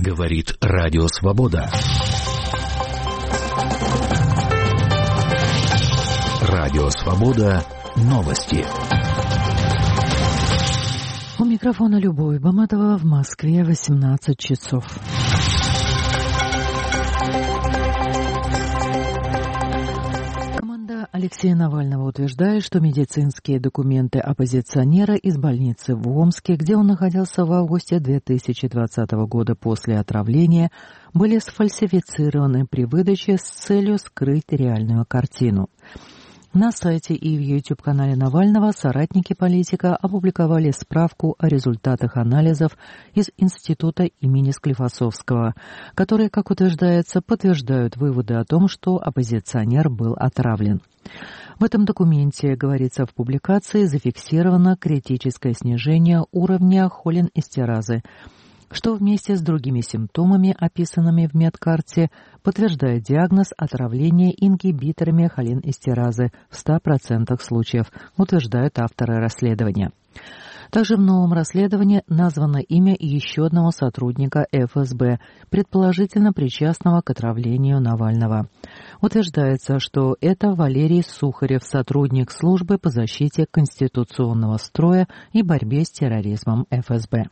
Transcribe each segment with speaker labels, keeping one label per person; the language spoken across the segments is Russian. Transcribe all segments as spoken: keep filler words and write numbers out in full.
Speaker 1: Говорит Радио Свобода. Радио Свобода. Новости.
Speaker 2: У микрофона Любовь Баматова, в Москве восемнадцать часов. Команда Алексея Навального утверждает, что медицинские документы оппозиционера из больницы в Омске, где он находился в августе две тысячи двадцатого года после отравления, были сфальсифицированы при выдаче с целью скрыть реальную картину. На сайте и в YouTube-канале Навального соратники политика опубликовали справку о результатах анализов из Института имени Склифосовского, которые, как утверждается, подтверждают выводы о том, что оппозиционер был отравлен. В этом документе, говорится в публикации, зафиксировано критическое снижение уровня холинэстеразы, что вместе с другими симптомами, описанными в медкарте, подтверждает диагноз отравления ингибиторами холинэстеразы в ста процентах случаев, утверждают авторы расследования. Также в новом расследовании названо имя еще одного сотрудника эф эс бэ, предположительно причастного к отравлению Навального. Утверждается, что это Валерий Сухарев, сотрудник службы по защите конституционного строя и борьбе с терроризмом эф эс бэ.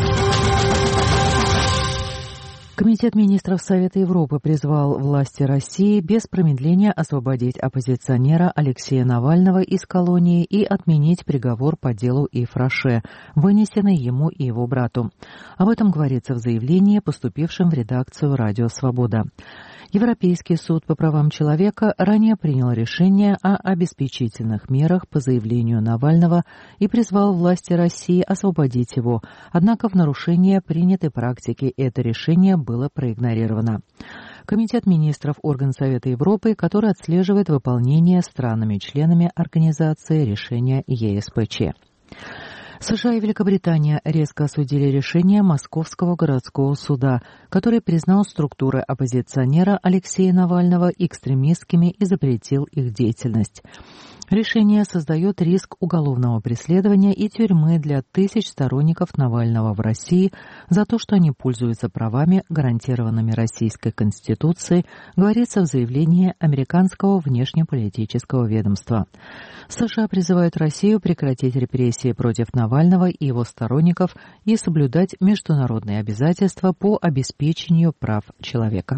Speaker 2: Комитет министров Совета Европы призвал власти России без промедления освободить оппозиционера Алексея Навального из колонии и отменить приговор по делу Ив Роше, вынесенный ему и его брату. Об этом говорится в заявлении, поступившем в редакцию «Радио Свобода». Европейский суд по правам человека ранее принял решение о обеспечительных мерах по заявлению Навального и призвал власти России освободить его, однако в нарушение принятой практики это решение было проигнорировано. Комитет министров – орган Совета Европы, который отслеживает выполнение странами-членами организации решения е эс пэ че. США и Великобритания резко осудили решение Московского городского суда, который признал структуры оппозиционера Алексея Навального экстремистскими и запретил их деятельность. Решение создает риск уголовного преследования и тюрьмы для тысяч сторонников Навального в России за то, что они пользуются правами, гарантированными Российской Конституцией, говорится в заявлении американского внешнеполитического ведомства. США призывают Россию прекратить репрессии против Навального и его сторонников и соблюдать международные обязательства по обеспечению прав человека.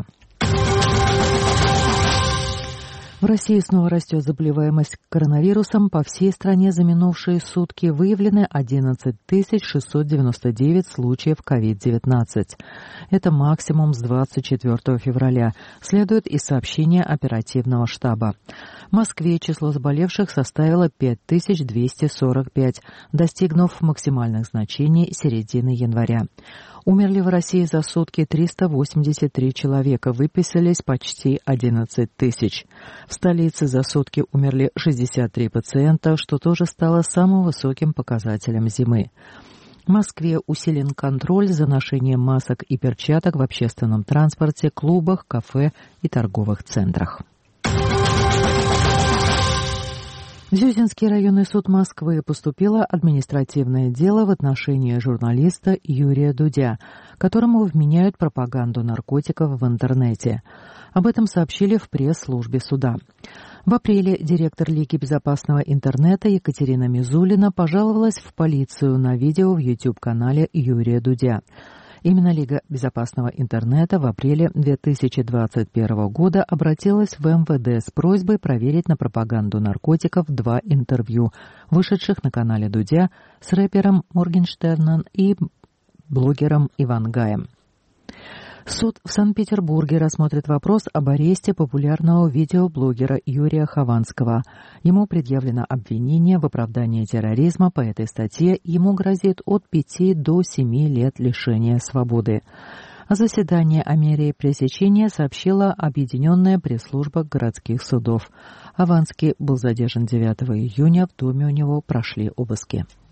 Speaker 2: В России снова растет заболеваемость коронавирусом. По всей стране за минувшие сутки выявлены одиннадцать тысяч шестьсот девяносто девять случаев ковид девятнадцать. Это максимум с двадцать четвёртого февраля, следует из сообщения оперативного штаба. В Москве число заболевших составило пять тысяч двести сорок пять, достигнув максимальных значений середины января. Умерли в России за сутки триста восемьдесят три человека, выписались почти одиннадцать тысяч. В столице за сутки умерли шестьдесят три пациента, что тоже стало самым высоким показателем зимы. В Москве усилен контроль за ношением масок и перчаток в общественном транспорте, клубах, кафе и торговых центрах. В Зюзинский районный суд Москвы поступило административное дело в отношении журналиста Юрия Дудя, которому вменяют пропаганду наркотиков в интернете. Об этом сообщили в пресс-службе суда. В апреле директор Лиги безопасного интернета Екатерина Мизулина пожаловалась в полицию на видео в YouTube-канале Юрия Дудя. Именно Лига безопасного интернета в апреле две тысячи двадцать первого года обратилась в эм вэ дэ с просьбой проверить на пропаганду наркотиков два интервью, вышедших на канале Дудя с рэпером Моргенштерном и блогером Ивангаем. Суд в Санкт-Петербурге рассмотрит вопрос об аресте популярного видеоблогера Юрия Хованского. Ему предъявлено обвинение в оправдании терроризма. По этой статье ему грозит от пяти до семи лет лишения свободы. О заседании о мере пресечения сообщила Объединенная пресс-служба городских судов. Хованский был задержан девятого июня, в доме у него прошли обыски.